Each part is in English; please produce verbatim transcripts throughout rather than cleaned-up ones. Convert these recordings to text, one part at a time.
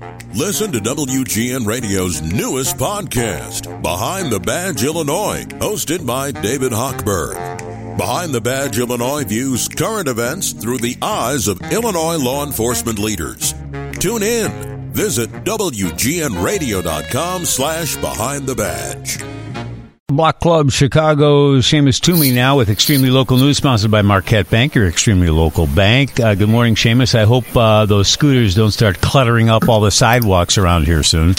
Listen to W G N Radio's newest podcast, Behind the Badge Illinois, hosted by David Hochberg. Behind the Badge Illinois views current events through the eyes of Illinois law enforcement leaders. Tune in. Visit W G N radio dot com slash behind the badge. Block Club Chicago's Seamus Toomey now with Extremely Local News, sponsored by Marquette Bank, your extremely local bank. Uh, good morning, Seamus. I hope uh, those scooters don't start cluttering up all the sidewalks around here soon.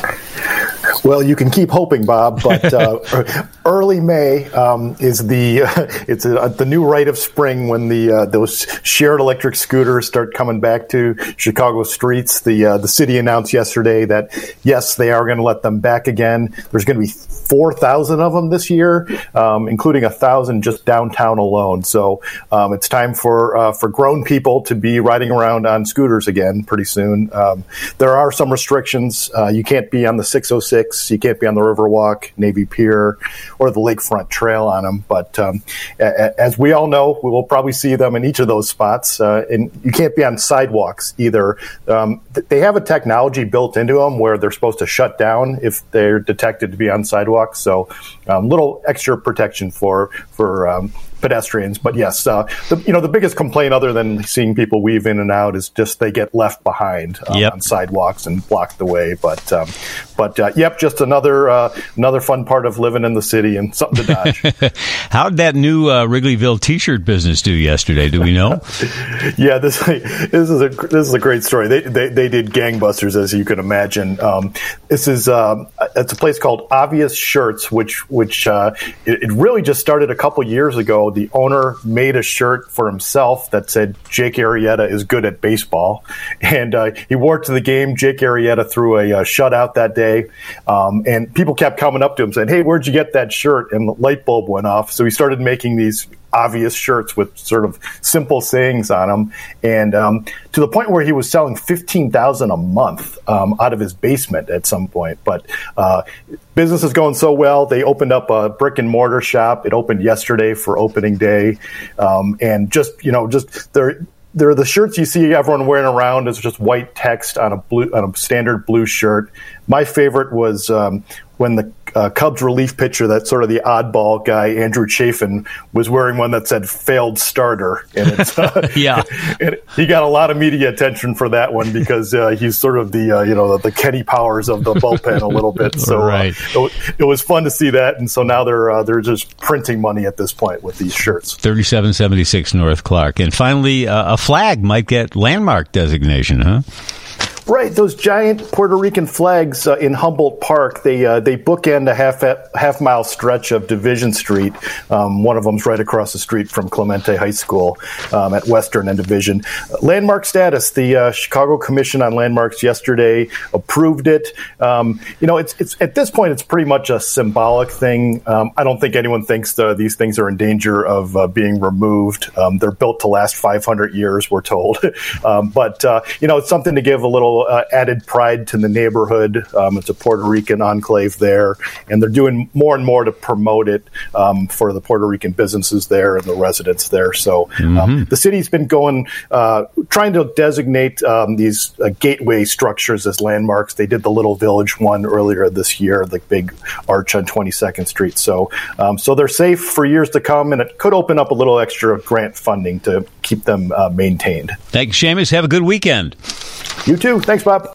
Well, you can keep hoping, Bob, but uh, early May um, is the uh, it's a, the new rite of spring when the uh, those shared electric scooters start coming back to Chicago streets. The uh, the city announced yesterday that yes, they are going to let them back again. There's going to be four thousand of them this year, um, including a thousand just downtown alone. So um, it's time for uh, for grown people to be riding around on scooters again pretty soon. Um, there are some restrictions. Uh, you can't be on the six oh six. You can't be on the Riverwalk, Navy Pier, or the Lakefront Trail on them. But um, a- as we all know, we will probably see them in each of those spots. Uh, and you can't be on sidewalks either. Um, th- they have a technology built into them where they're supposed to shut down if they're detected to be on sidewalks. So a um, little extra protection for for um, pedestrians. But yes, uh, the, you know, the biggest complaint other than seeing people weave in and out is just they get left behind uh, yep. on sidewalks and block the way. But um, but uh, yep, just another uh, another fun part of living in the city and something to dodge. How did that new uh, Wrigleyville T-shirt business do yesterday? Do we know? yeah, this this is a this is a great story. They they, they did gangbusters, as you can imagine. Um, this is uh, it's a place called Obvious Shirts, which which uh, it, it really just started a couple years ago. The owner made a shirt for himself that said Jake Arrieta is good at baseball, and uh, he wore it to the game. Jake Arrieta threw a, a shutout that day, um, and people kept coming up to him saying, "Hey, where'd you get that shirt?" And the light bulb went off, so he started making these obvious shirts with sort of simple sayings on them, and um, to the point where he was selling fifteen thousand a month um, out of his basement at some point. But uh, business is going so well, they opened up a brick and mortar shop. It opened yesterday for opening day, um, and just you know, just they're. They're the shirts you see everyone wearing around. It's just white text on a blue, on a standard blue shirt. My favorite was um, when the uh, Cubs relief pitcher, that sort of the oddball guy, Andrew Chafin, was wearing one that said "failed starter," and it's uh, yeah, and he got a lot of media attention for that one because uh, he's sort of the uh, you know the, the Kenny Powers of the bullpen a little bit. So right. uh, it, it was fun to see that, and so now they're uh, they're just printing money at this point with these shirts. thirty-seven seventy-six North Clark, and finally uh, a flag might get landmark designation, huh? Right, those giant Puerto Rican flags uh, in Humboldt Park, they uh, they bookend a half half mile stretch of Division Street. Um, one of them's right across the street from Clemente High School um, at Western and Division. Uh, landmark status, the uh, Chicago Commission on Landmarks yesterday approved it. Um, you know, it's it's at this point, it's pretty much a symbolic thing. Um, I don't think anyone thinks the, these things are in danger of uh, being removed. Um, they're built to last five hundred years, we're told. um, but, uh, you know, it's something to give a little Uh, added pride to the neighborhood. Um, it's a Puerto Rican enclave there, and they're doing more and more to promote it um, for the Puerto Rican businesses there and the residents there. So um, mm-hmm. the city's been going, uh, trying to designate um, these uh, gateway structures as landmarks. They did the Little Village one earlier this year, the big arch on twenty-second Street. So, um, so they're safe for years to come, and it could open up a little extra grant funding to keep them uh, maintained. Thanks, Seamus. Have a good weekend. You too. Thanks, Bob.